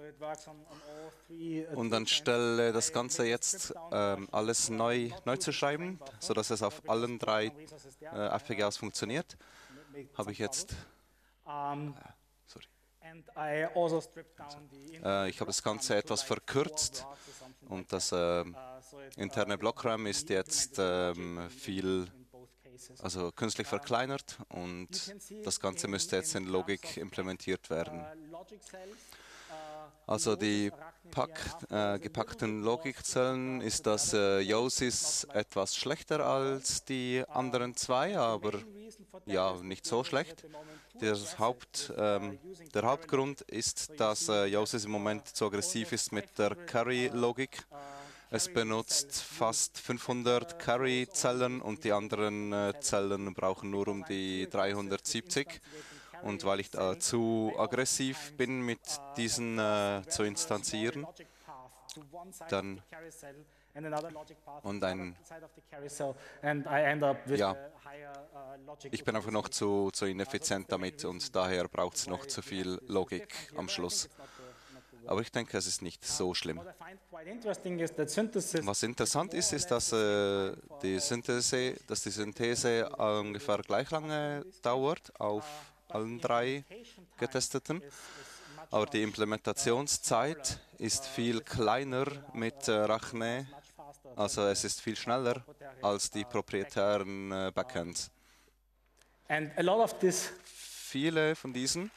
und anstelle das Ganze jetzt ähm, alles neu, neu zu schreiben, sodass es auf allen drei äh, F P G As funktioniert, habe ich jetzt Um, sorry. and I also stripped down the Äh, ich habe das Ganze etwas verkürzt und das äh, interne Blockram ist jetzt ähm, viel, also künstlich verkleinert, und das Ganze müsste jetzt in Logik implementiert werden. Also die pack, äh, gepackten Logikzellen ist das äh, Yosys etwas schlechter als die anderen zwei, aber ja, nicht so schlecht. Der, Haupt, ähm, der Hauptgrund ist, dass äh, Yosys im Moment zu aggressiv ist mit der Carry-Logik. Es benutzt fast fünfhundert Carry-Zellen und die anderen äh, Zellen brauchen nur um die dreihundertsiebzig. Und weil ich da zu aggressiv bin, mit diesen äh, zu instanzieren, dann und ein ja, ich bin einfach noch zu, zu ineffizient damit und daher braucht es noch zu viel Logik am Schluss. Aber ich denke, es ist nicht so schlimm. Was interessant ist, ist, dass, äh, die, Synthese, dass die Synthese ungefähr gleich lange dauert auf allen drei getesteten. Aber die Implementationszeit ist viel kleiner mit äh, Arachne, also es ist viel schneller als die proprietären äh, Backends. And a lot of this Viele von diesen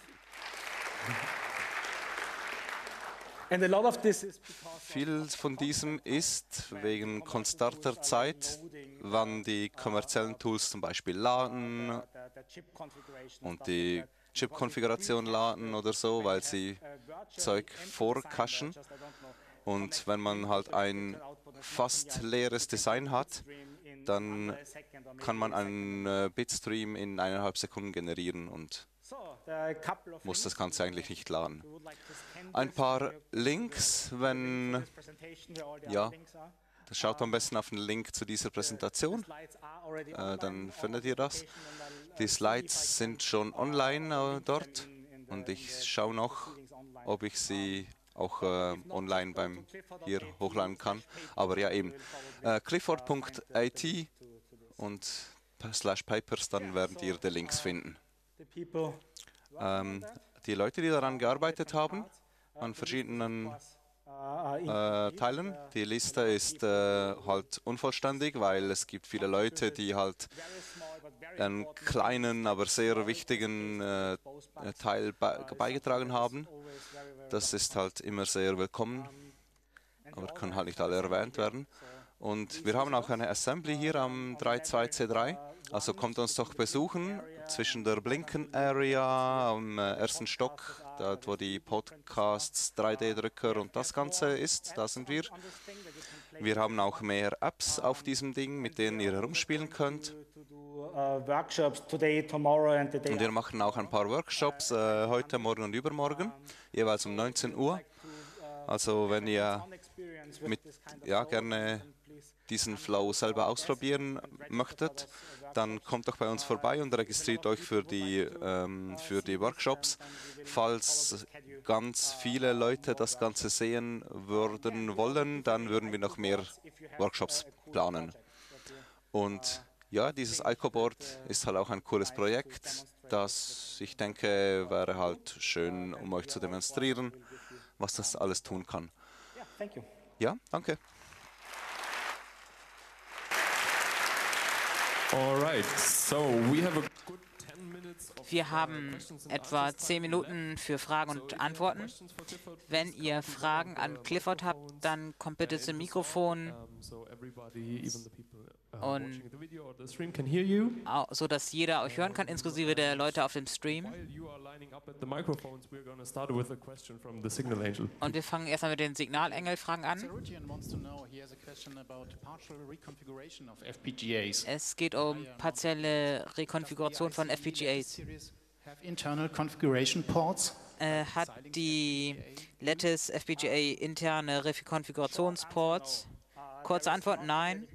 and a lot of this is because Viel von diesem ist wegen konstanter Zeit, wann die kommerziellen Tools zum Beispiel laden the, the chip configuration und die Chip-Konfiguration laden oder so, weil sie Zeug vorcachen. Und wenn man halt ein fast leeres Design hat, dann kann man einen äh, Bitstream in eineinhalb Sekunden generieren und muss das Ganze eigentlich nicht laden. Ein paar Links, wenn, ja, schaut am besten auf den Link zu dieser Präsentation, äh, dann findet ihr das. Die Slides sind schon online äh, dort und ich schaue noch, ob ich sie auch äh, online beim hier hochladen kann. Aber ja eben, äh, clifford punkt I T und slash papers, dann werdet ihr die Links finden. Ähm, die Leute, die daran gearbeitet haben, an verschiedenen äh, Teilen. Die Liste ist äh, halt unvollständig, weil es gibt viele Leute, die halt einen kleinen, aber sehr wichtigen äh, Teil be beigetragen haben. Das ist halt immer sehr willkommen, aber können halt nicht alle erwähnt werden. Und wir haben auch eine Assembly hier am drei Punkt zwei C drei, also kommt uns doch besuchen zwischen der Blinken Area am äh, ersten Stock, dort wo die Podcasts, drei D-Drucker und das Ganze ist, da sind wir. Wir haben auch mehr Apps auf diesem Ding, mit denen ihr herumspielen könnt. Und wir machen auch ein paar Workshops äh, heute, morgen und übermorgen, jeweils um neunzehn Uhr. Also wenn ihr mit, ja, gerne diesen Flow selber ausprobieren möchtet, dann kommt doch bei uns vorbei und registriert euch für die, ähm, für die Workshops. Falls ganz viele Leute das Ganze sehen würden wollen, dann würden wir noch mehr Workshops planen. Und ja, dieses ICO-Board ist halt auch ein cooles Projekt, das ich denke, wäre halt schön, um euch zu demonstrieren, was das alles tun kann. Ja, danke. Wir haben etwa zehn Minuten für Fragen und Antworten. Wenn ihr Fragen an Clifford habt, dann kommt bitte zum Mikrofon, und so dass jeder euch hören kann, inklusive der Leute auf dem Stream. Und wir fangen erstmal mit den Signalengel-Fragen an. Es geht um partielle Rekonfiguration von F P G As. Äh, hat die Lattice F P G A interne Rekonfigurationsports? Kurze Antwort, nein.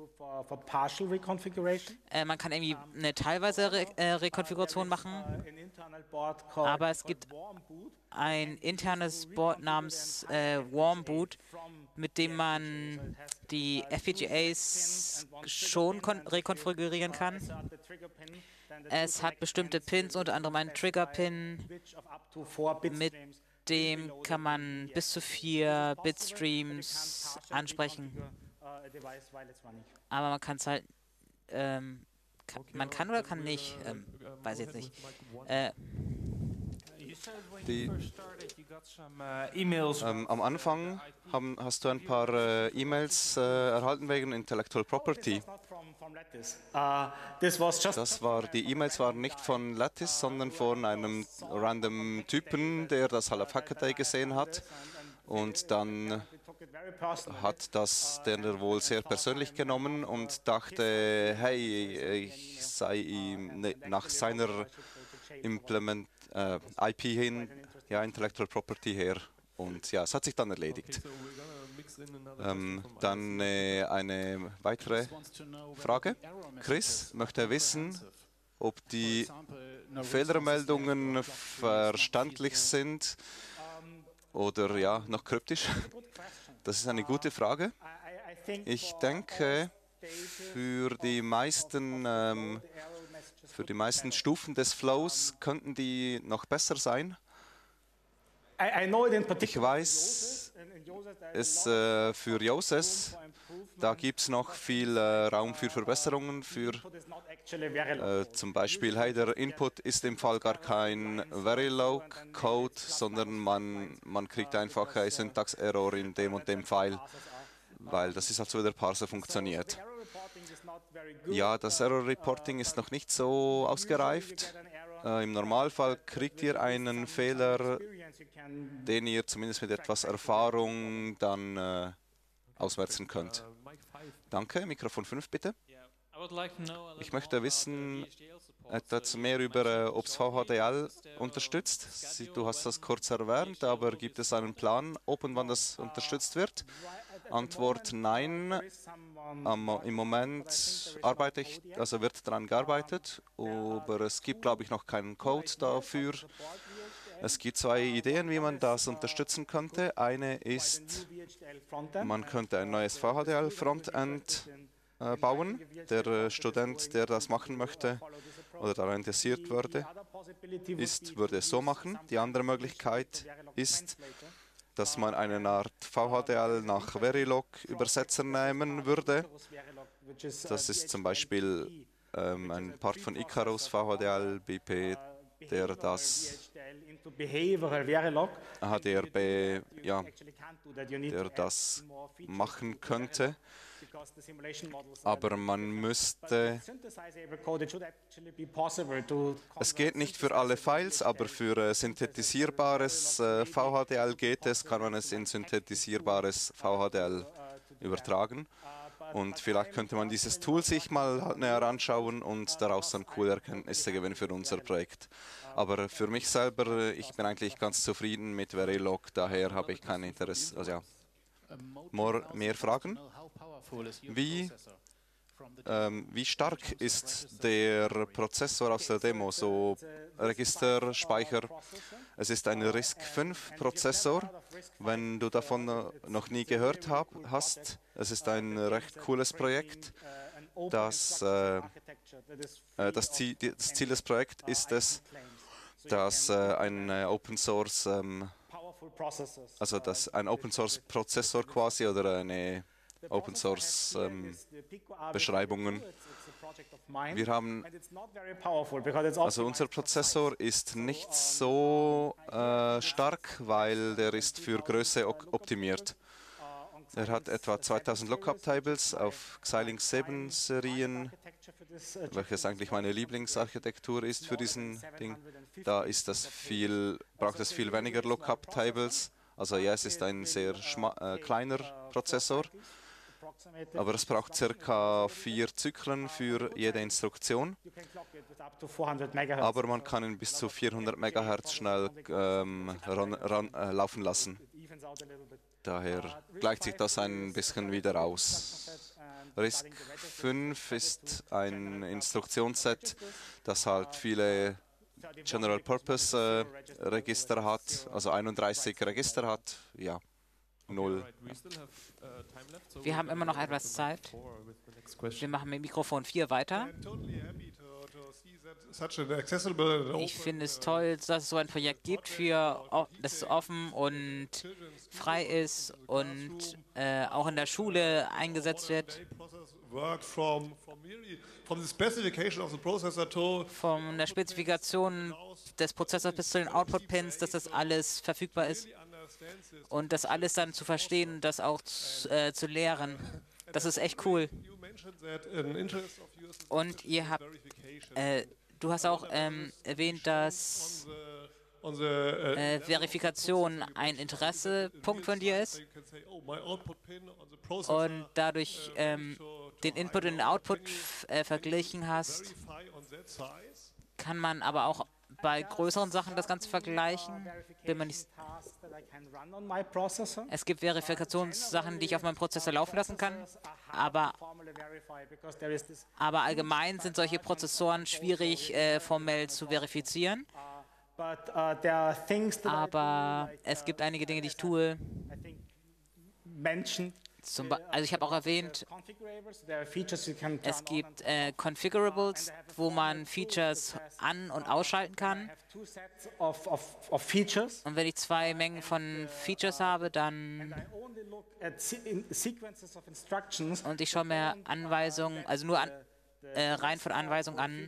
Äh, man kann irgendwie eine teilweise Re äh, Rekonfiguration machen, aber es gibt ein internes Board namens äh, Warmboot, mit dem man die F P G As schon rekonfigurieren kann. Es hat bestimmte Pins, unter anderem einen Trigger-Pin, mit dem kann man bis zu vier Bitstreams ansprechen. Aber man kann es halt, ähm, kann, man kann oder kann nicht, ähm, weiß ich jetzt nicht. Äh, Die, ähm, am Anfang haben, hast du ein paar äh, E-Mails äh, erhalten wegen Intellectual Property. Das war, die E-Mails waren nicht von Lattice, sondern von einem random Typen, der das halt auf Hackaday gesehen hat. Und dann hat das der wohl sehr persönlich genommen und dachte, hey, ich sei ihm ne, nach seiner Implement, äh, I P hin, ja, Intellectual Property her. Und ja, es hat sich dann erledigt. Ähm, dann äh, eine weitere Frage. Chris möchte wissen, ob die Fehlermeldungen verständlich sind oder ja, noch kryptisch. Das ist eine gute Frage. Ich denke, für die meisten, ähm, für die meisten Stufen des Flows könnten die noch besser sein. Ich weiß, es, äh, für Yoses, da gibt es noch viel äh, Raum für Verbesserungen, für äh, zum Beispiel, hey, der Input ist im Fall gar kein Verilog-Code, sondern man, man kriegt einfach einen Syntax-Error in dem und dem File, weil das ist halt so, wie der Parser funktioniert. Ja, das Error-Reporting ist noch nicht so ausgereift. Äh, Im Normalfall kriegt ihr einen Fehler, den ihr zumindest mit etwas Erfahrung dann äh, ausmerzen könnt. Danke. Mikrofon fünf, bitte. Ich möchte wissen etwas mehr über, äh, ob es V H D L unterstützt. Sie, du hast das kurz erwähnt, aber gibt es einen Plan, ob und wann das unterstützt wird? Antwort nein. Am, Im Moment arbeite ich, also wird daran gearbeitet, aber es gibt, glaube ich, noch keinen Code dafür. Es gibt zwei Ideen, wie man das unterstützen könnte. Eine ist, man könnte ein neues V H D L-Frontend äh, bauen. Der äh, Student, der das machen möchte oder daran interessiert würde, ist, würde es so machen. Die andere Möglichkeit ist, dass man eine Art V H D L nach Verilog Übersetzer nehmen würde. Das ist zum Beispiel ähm, ein Part von Icarus, V H D L, B P, der das H D R B, ja, der das machen könnte. Aber man müsste, es geht nicht für alle Files, aber für äh, synthetisierbares äh, V H D L geht es, kann man es in synthetisierbares V H D L übertragen. Und vielleicht könnte man dieses Tool sich mal näher anschauen und daraus dann coole Erkenntnisse gewinnen für unser Projekt. Aber für mich selber, ich bin eigentlich ganz zufrieden mit Verilog, daher habe ich kein Interesse. Also ja. More, mehr Fragen? Wie, ähm, wie stark ist der Prozessor aus der Demo? So Register, Speicher. Es ist ein RISC fünf Prozessor. Wenn du davon noch nie gehört hab, hast, es ist ein recht cooles Projekt. Das, äh, das, Ziel, das Ziel des Projekts ist es, dass äh, ein äh, Open Source ähm, also das ein Open Source Prozessor quasi oder eine Open Source ähm, Beschreibungen. Wir haben, also unser Prozessor ist nicht so äh, stark, weil der ist für Größe optimiert. Er hat etwa zweitausend Lookup-Tables auf Xilinx sieben Serien, welches eigentlich meine Lieblingsarchitektur ist für diesen Ding. Da ist das viel, braucht es viel weniger Lookup-Tables. Also ja, es ist ein sehr äh, kleiner Prozessor, aber es braucht circa vier Zyklen für jede Instruktion. Aber man kann ihn bis zu vierhundert Megahertz schnell ähm, ran, ran, äh, laufen lassen. Daher gleicht sich das ein bisschen wieder aus. RISC fünf ist ein Instruktionsset, das halt viele General Purpose äh, Register hat, also einunddreißig Register hat, ja, null. Wir haben immer noch etwas Zeit. Wir machen mit Mikrofon vier weiter. Ich finde es toll, dass es so ein Projekt gibt, für, das es offen und frei ist und äh, auch in der Schule eingesetzt wird. Von der Spezifikation des Prozessors bis zu den Output-Pins, dass das alles verfügbar ist und das alles dann zu verstehen, das auch äh, zu lehren. Das ist echt cool. Und ihr habt, äh, du hast auch ähm, erwähnt, dass äh, Verifikation ein Interessepunkt von dir ist und dadurch ähm, den Input und den Output äh, verglichen hast, kann man aber auch bei größeren Sachen das Ganze vergleichen. Bin man nicht es gibt Verifikationssachen, die ich auf meinem Prozessor laufen lassen kann, aber, aber allgemein sind solche Prozessoren schwierig äh, formell zu verifizieren. Aber es gibt einige Dinge, die ich tue. Zum also ich habe auch erwähnt, es gibt äh, Configurables, wo man Features an- und ausschalten kann. Und wenn ich zwei Mengen von Features habe, dann und ich schaue mir Anweisungen, also nur an, äh, rein von Anweisungen an,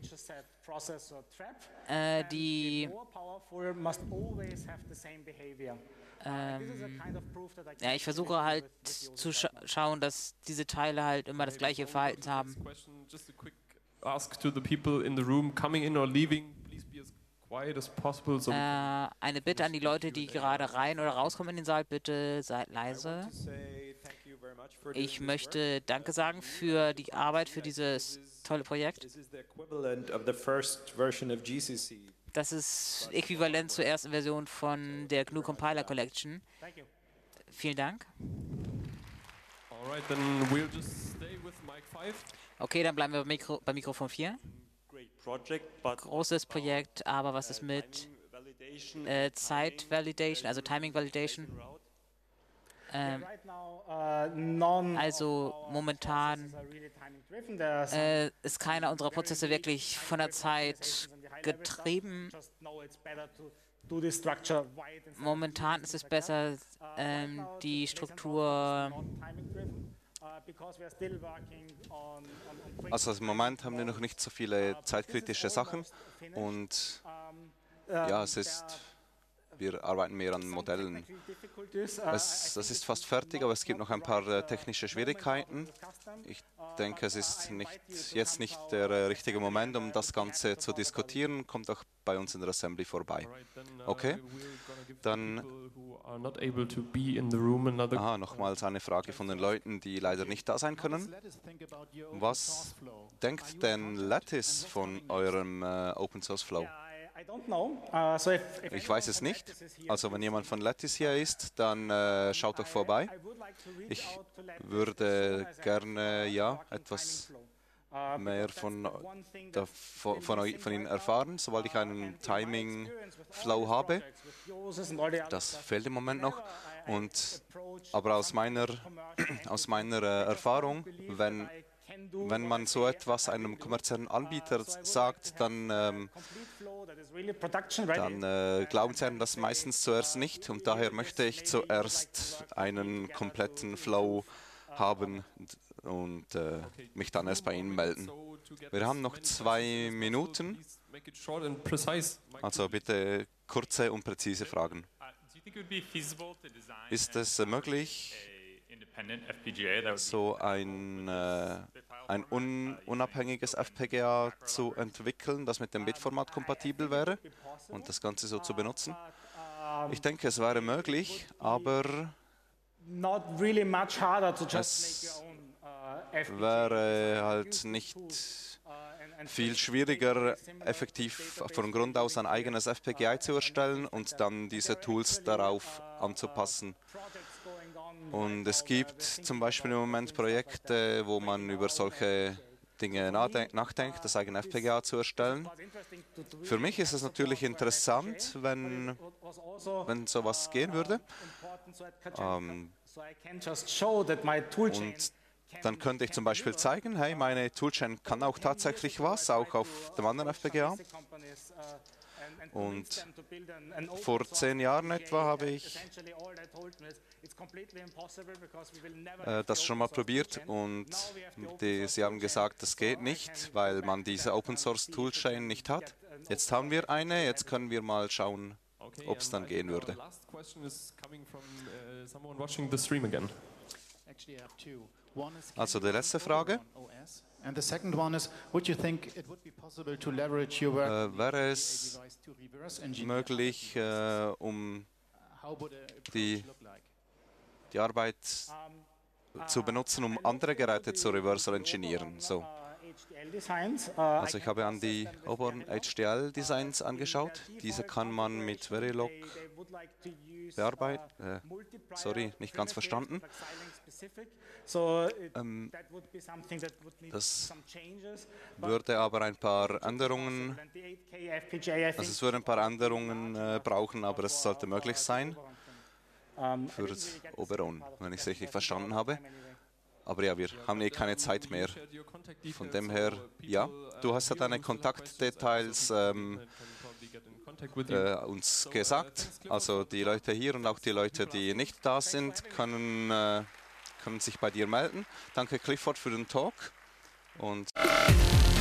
äh, die Ähm, ja, ich versuche halt zu scha schauen, dass diese Teile halt immer das gleiche Verhalten haben. Äh, eine Bitte an die Leute, die gerade rein oder rauskommen in den Saal, bitte seid leise. Ich möchte Danke sagen für die Arbeit, für dieses tolle Projekt. Das ist äquivalent zur ersten Version von der G N U Compiler Collection. Vielen Dank. Okay, dann bleiben wir bei, Mikro, bei Mikrofon vier. Großes Projekt, aber was ist mit äh, Zeit-Validation, also Timing-Validation? Ähm, also momentan äh, ist keiner unserer Prozesse wirklich von der Zeit getrieben. Momentan ist es besser, ähm, die Struktur. Also im Moment haben wir noch nicht so viele zeitkritische Sachen und ja, es ist, wir arbeiten mehr an Modellen. Es, das ist fast fertig, aber es gibt noch ein paar äh, technische Schwierigkeiten. Ich denke, es ist nicht, jetzt nicht der äh, richtige Moment, um das Ganze zu diskutieren. Kommt auch bei uns in der Assembly vorbei. Okay, dann aha, nochmals eine Frage von den Leuten, die leider nicht da sein können. Was denkt denn Lattice von eurem äh, Open Source Flow? Ich weiß es nicht. Also wenn jemand von Lattice hier ist, dann äh, schaut doch vorbei. Ich würde gerne ja etwas mehr von, da, von, von, von Ihnen erfahren, sobald ich einen Timing-Flow habe. Das fehlt im Moment noch. Und, aber aus meiner, aus meiner äh, Erfahrung, wenn Wenn man so etwas einem kommerziellen Anbieter sagt, dann, ähm, dann äh, glauben sie einem das meistens zuerst nicht. Und daher möchte ich zuerst einen kompletten Flow haben und äh, mich dann erst bei Ihnen melden. Wir haben noch zwei Minuten. Also bitte kurze und präzise Fragen. Ist es möglich, so ein, äh, ein un unabhängiges F P G A zu entwickeln, das mit dem Bitformat kompatibel wäre und das Ganze so zu benutzen? Ich denke, es wäre möglich, aber es wäre halt nicht viel schwieriger, effektiv von Grund aus ein eigenes F P G A zu erstellen und dann diese Tools darauf anzupassen. Und es gibt zum Beispiel im Moment Projekte, wo man über solche Dinge nachdenkt, das eigene F P G A zu erstellen. Für mich ist es natürlich interessant, wenn, wenn sowas gehen würde. Ähm, und dann könnte ich zum Beispiel zeigen, hey, meine Toolchain kann auch tatsächlich was, auch auf dem anderen F P G A. Und vor zehn Jahren etwa habe ich äh, das schon mal probiert und die, sie haben gesagt, das geht nicht, weil man diese Open Source Toolchain nicht hat. Jetzt haben wir eine, jetzt können wir mal schauen, ob es dann gehen würde. Also die letzte Frage. And the second one is, would you think it would be possible to leverage your work äh, wäre es möglich, äh, um die, die Arbeit zu benutzen, um andere Geräte zu reversal engineeren? So. Also ich habe an die oberen H D L-Designs angeschaut. Diese kann man mit Verilog bearbeiten. Äh, sorry, nicht ganz verstanden. Ähm, das würde aber ein paar Änderungen, also es würde ein paar Änderungen äh, brauchen, aber es sollte möglich sein für das Oberon, wenn ich es richtig verstanden habe. Aber ja, wir haben eh keine Zeit mehr. Von dem her, ja, du hast ja deine Kontaktdetails ähm, äh, uns gesagt. Also die Leute hier und auch die Leute, die nicht da sind, können, äh, können sich bei dir melden. Danke Clifford für den Talk. Und